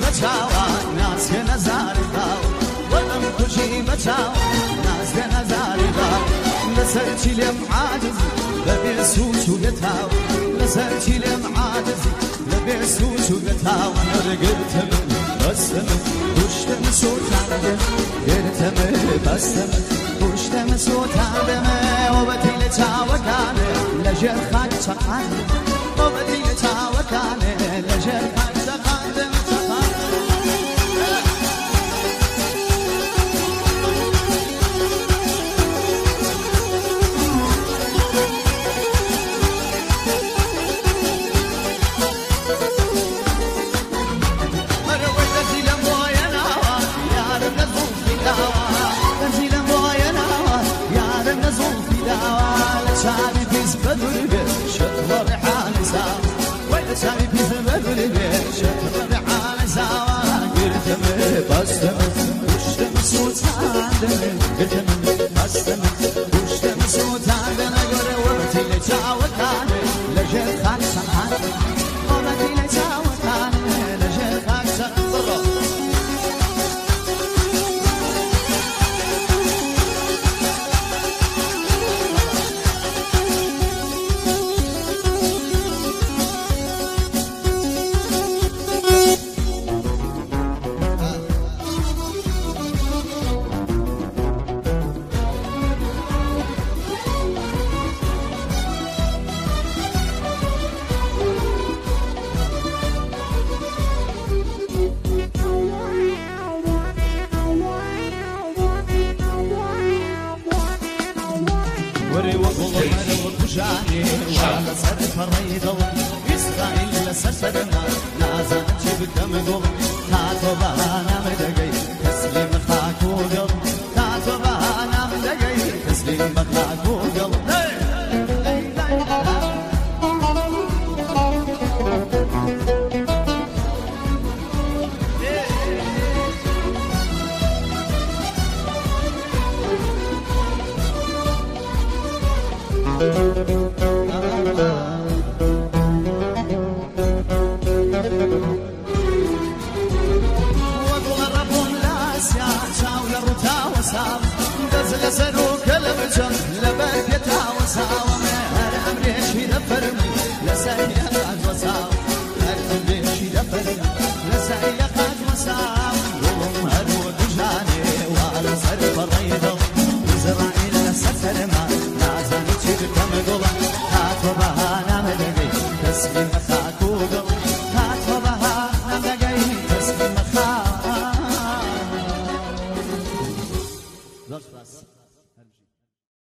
بچاوا ناز که نزاری باو ولم کشی بچاوا ناز که نزاری باو لسر چیلم عاجز لبی سوچو گتاو لسر چیلم عاجز لبی سوچو گتاو نرگرتم بستم پشتم سوتاندم گرتم بستم پشتم سوتاندم وبتی لچاوکانه لجر خاک چقاندم وبتی لچاوکانه لجر خاک چقاندم شعبي في زبدل شطر ريحان ساوى ويا شعبي في زبدل شطر ريحان ساوى قلت من بستم وشتم صوت عندنا قلت من بستم وشتم صوت عندنا قول وقتي اللي جاوكان لجل خاك سحان وقتي اللي جاوكان لجل خاك سحان وري وقول مرة وكشاني وعلى صرف الريض إسرائيل لسسرنا لازم تجيب كم قول تاتو بهانا مدقي تسليم خاك وقل تاتو بهانا مدقي تسليم خاك وقل دزل سروك لبجم لبركتا وساوى هر امري شي دفرمي لسايا قد وساوى هر امري شي دفرمي لسايا قد وساوى يوم هر ودجاني وعلى صرف الريض إسرائيل لسسرما لازم تجيب كم قولا هاتوا بهانا مدقي تسليم خاكو